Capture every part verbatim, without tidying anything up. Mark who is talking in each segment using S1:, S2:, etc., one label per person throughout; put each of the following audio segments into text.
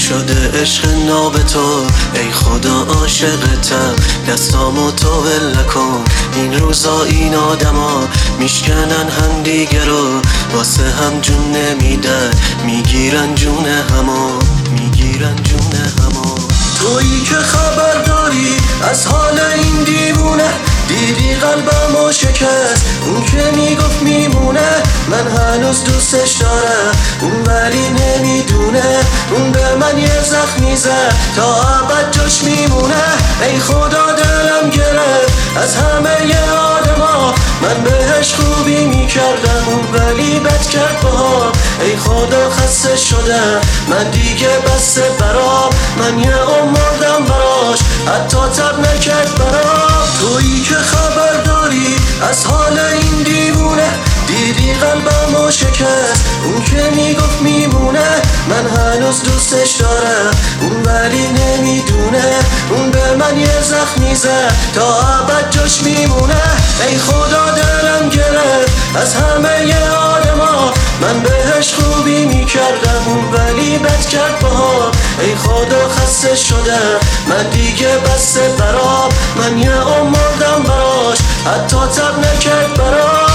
S1: شده عشق ناب تو، ای خدا عاشقتم، دستامو تو ول نکن. این روزا این آدما میشکنن هم دیگه رو، واسه هم جون نمیدن، میگیرن جون همو، میگیرن جون همو. تویی که خبر داری از حال این دیوونه، دیدی قلبمو شکست اون که میگفت میمونه. من هنوز دوستش دارم اون ولی نمیدونه، اون به من یه زخمی زد تا ابد جاش میمونه. ای خدا دلم گرفت از همه ی آدما، من بهش خوبی میکردم اون ولی بد کرد باها. ای خدا خسته شدم من دیگه بسته برام، من یه عمردم براش حتی تب نکرد برام. تویی که خبر داری از حال این دیوونه، دیدی قلبمو شکست اون که میگفت میمونه. من هنوز دوستش دارم اون ولی نمیدونه، اون به من یه زخمی زد تا ابد جاش میمونه. ای خدا دلم گرفت از همه ی آدما، من بهش خوبی میکردم اون ولی بد کرد باها. ای خدا خسته شدم من دیگه بسته برام، من یه عمردم براش حتی تب نکرد برام.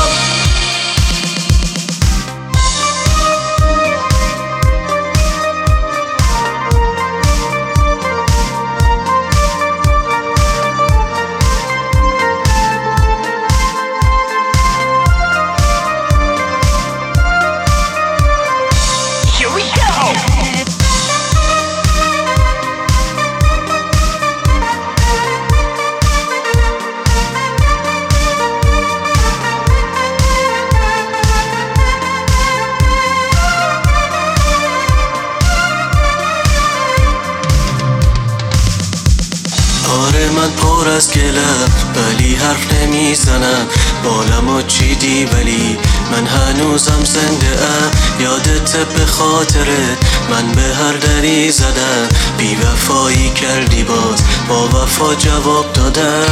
S1: آره من پر از گلم ولی حرف نمیزنم، بالمو چیدی ولی من هنوزم زنده ام. یادت به خاطرت من به هر دری زدم، بی وفایی کردی باز با وفا جواب دادم.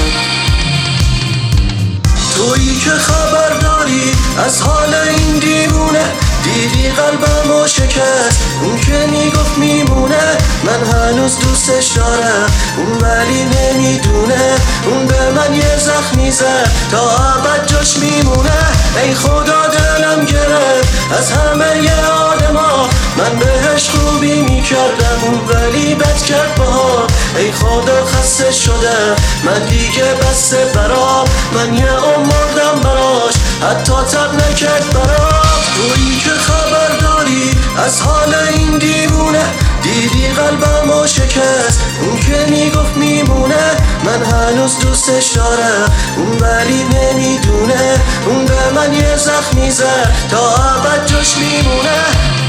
S1: تویی که خبر داری از حال این دیوونه، دیدی قلبمو شکست اون که میگفت میمونه. من هنوز دوستش دارم اون ولی نمیدونه، اون به من یه زخمی زد تا ابد جاش میمونه. ای خدا دلم گرفت از همه ی آدما، من بهش خوبی میکردم اون ولی بد کرد باها. ای خدا خسته شدم من دیگه بسته برام، من یه عمردم براش حتی تب نکرد برام. تویی که خبر داری از حال این دیوونه، دیدی قلبمو شکست اون که میگفت میمونه. من هنوز دوستش دارم اون ولی نمیدونه، اون به من یه زخمی زد تا ابد جاش میمونه.